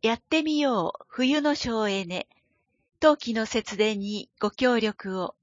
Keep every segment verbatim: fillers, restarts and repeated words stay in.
やってみよう冬の省エネ。冬季の節電にご協力を。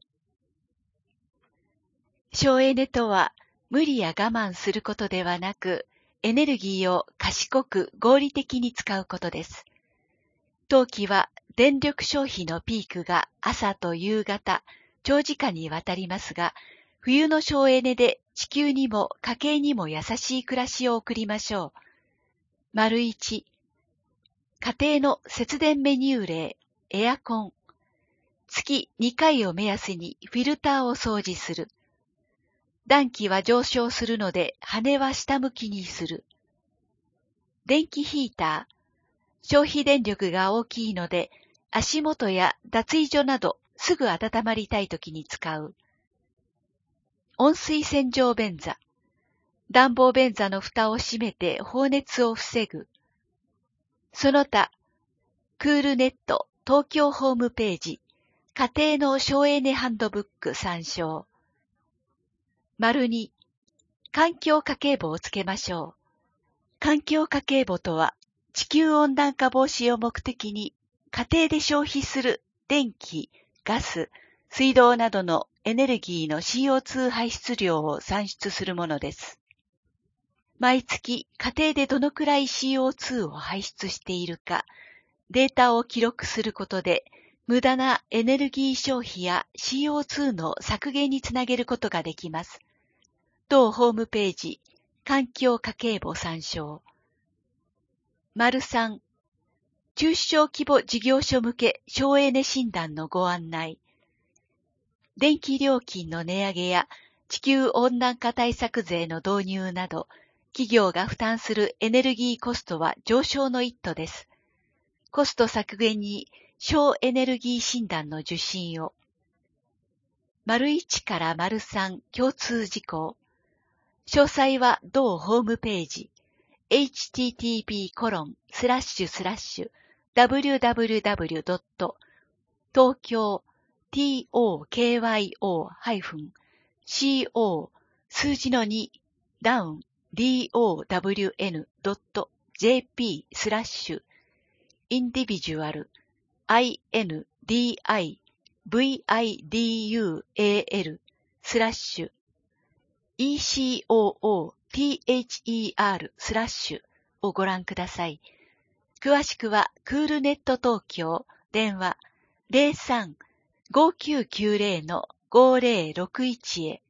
省エネとは無理や我慢することではなく、エネルギーを賢く合理的に使うことです。冬季は電力消費のピークが朝と夕方、長時間にわたりますが、冬の省エネで地球にも家計にも優しい暮らしを送りましょう。丸一、家庭の節電メニュー例、エアコン。月にかいを目安にフィルターを掃除する。暖気は上昇するので羽は下向きにする。電気ヒーター。消費電力が大きいので足元や脱衣所などすぐ温まりたいときに使う。温水洗浄便座。暖房便座の蓋を閉めて放熱を防ぐ。その他、クールネット東京ホームページ、家庭の省エネハンドブック参照。丸に、環境家計簿をつけましょう。環境家計簿とは、地球温暖化防止を目的に、家庭で消費する電気、ガス、水道などのエネルギーの シーオーツー 排出量を算出するものです。毎月家庭でどのくらい シーオーツー を排出しているか、データを記録することで、無駄なエネルギー消費や シーオーツー の削減につなげることができます。同ホームページ、環境家計簿参照。丸さん、中小規模事業所向け省エネ診断のご案内。電気料金の値上げや地球温暖化対策税の導入など、企業が負担するエネルギーコストは上昇の一途です。コスト削減に省エネルギー診断の受診を。丸いちから丸さん共通事項。詳細は同ホームページ エイチティーティーピーコロンスラッシュスラッシュダブリューダブリューダブリュードット東京 トーキョー コ数字のにダウン ドウン ドット ジェーピー スラッシュインディビジュアル インディビジュアル スラッシュ イーシーオーオーティーエイチイーアール スラッシュをご覧ください。詳しくはクールネット東京電話 ゼロさん ごきゅうきゅうゼロ のごゼロろくいち へ。